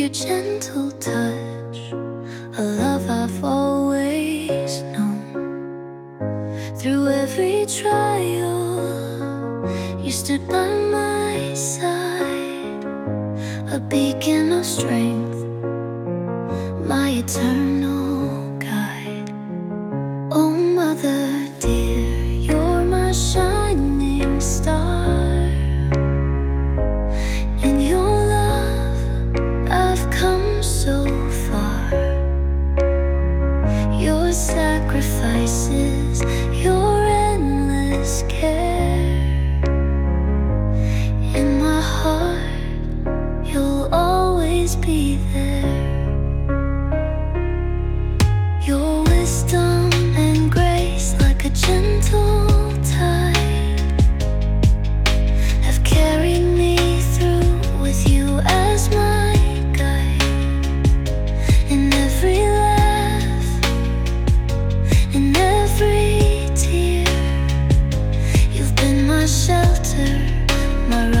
your gentle touch, a love I've always known. Through every trial, you stood by my side, a beacon of strength, my eternal guide. Oh, Mother dear, you're my shining star. In your love, I've come so far. Your sacrifices, your endless care. In my heart, you'll always be there. Your wisdom and grace, like a gentle tide, have carried me through with you as my guide. In every laugh, in every tear, you've been my shelter, my